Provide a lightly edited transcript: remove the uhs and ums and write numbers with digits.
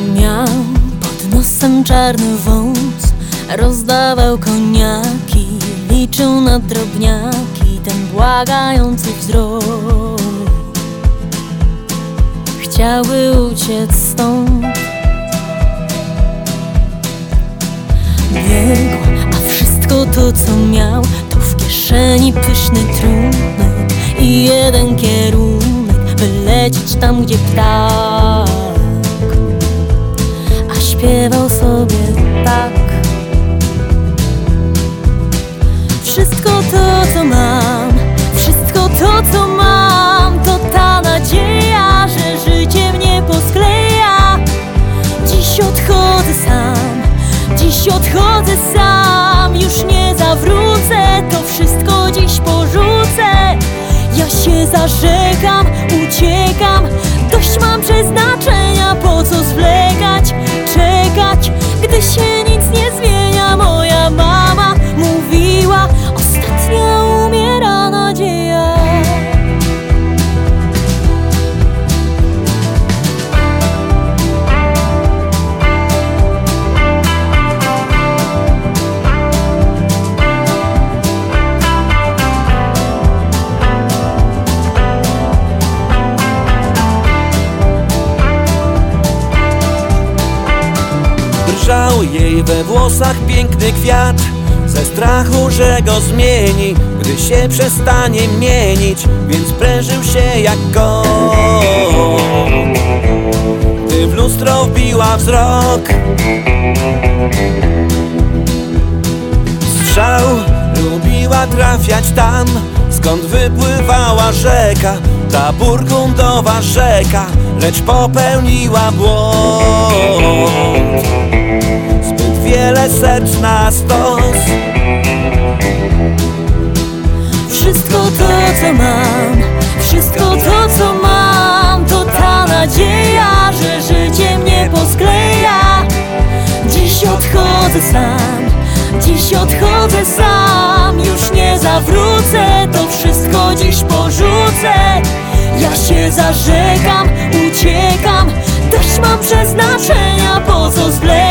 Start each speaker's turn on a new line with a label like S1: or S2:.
S1: Miał pod nosem czarny wąs, rozdawał koniaki, liczył na drobniaki ten błagający wzrok. Chciałby uciec stąd, biegł, a wszystko to co miał to w kieszeni pyszny trunek i jeden kierunek, by lecieć tam gdzie ptak. A śpiewał sobie tak: wszystko to co mam, wszystko to co mam, to ta nadzieja, że życie mnie poskleja. Dziś odchodzę sam, dziś odchodzę sam, już nie zawrócę, to wszystko dziś porzucę. Ja się zażegam, uciekam, dość mam przeznaczenia, po co zwlekać, czekać, gdy się nic nie zmienia. Moja mama mówiła, ostatnia umiera nadzieja.
S2: Drżał jej we włosach piękny kwiat, ze strachu, że go zmieni, gdy się przestanie mienić, więc prężył się jak kot. Gdy w lustro wbiła wzrok, strzał lubiła trafiać tam, skąd wypływała rzeka, ta burgundowa rzeka, lecz popełniła błąd. Zbyt wiele serc na stos.
S1: Wszystko to co mam, wszystko to co mam, to ta nadzieja, że życie mnie poskleja. Dziś odchodzę sam, dziś odchodzę sam, już nie zawrócę, to wszystko dziś porzucę. Ja się zażegam, uciekam, dość mam przeznaczenia, po co zwlekać,